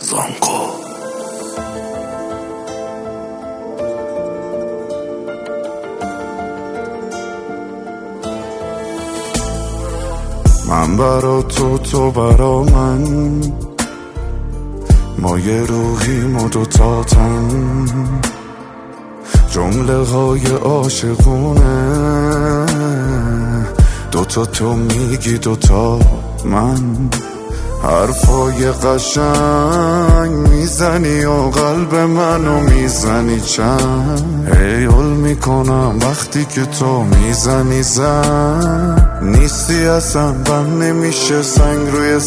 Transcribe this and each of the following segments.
زانکو. من برا تو برا من، ما یه روحیم و دوتا تن، جمله های عاشقونه، دوتا تو میگی دوتا من، حرفای قشنگ میزنی و قلب منو میزنی چند، هیول میکنم وقتی که تو میزنی زن، نیستی اصلا بند نمیشه سنگ روی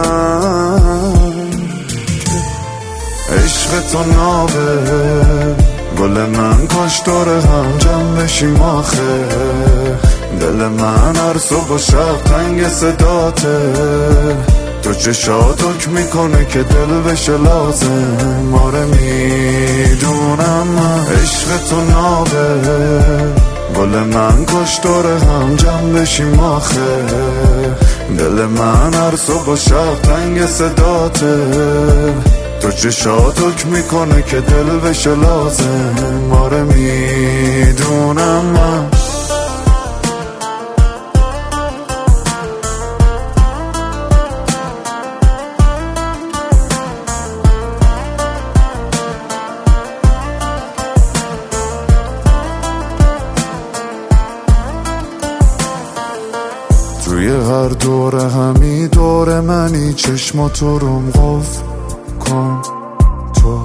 سنگ، عشق تو نابه گل من، کاش داره هم جمع بشیم آخه، دل من هر صبح و شب تنگ صداته، تو چشات حکم میکنه که دل بشه لازم، آره میدونم من عشق تو نابه گل من، کاش داره هم جمع بشیم آخه، دل من هر صبح و شب تنگ صداته، تو چشات حکم میکنه که دل بشه لازم، آره میدونم من. توی هر دوره همی دور منی، چشماتو روم قفل کن تو،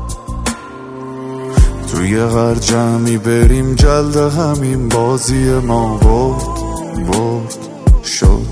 توی هر جمعی بریم جلد همین، بازی ما برد شد،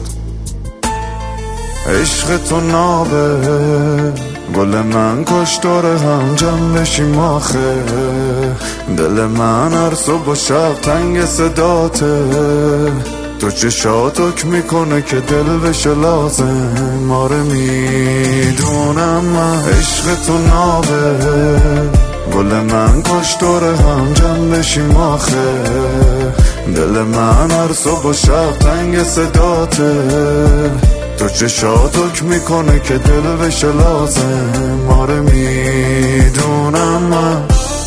عشق تو نابه گل من، کاش داره هم جمع بشیم آخه، دل من هر صبح و شب تنگ صداته، تو چشات حکم میکنه که دل بشه لازم، آره میدونم من عشق تو نابه گل من، کاش داره هم جمع بشیم آخه، دل من هر صبح و شب تنگ صداته، تو چشات حکم میکنه که دل بشه لازم، آره میدونم من.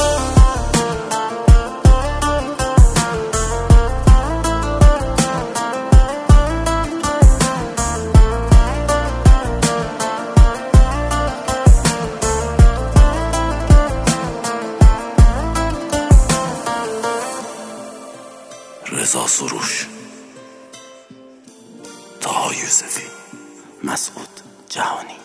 رضا سروش، طاها یوسفی، مسعود جهانی.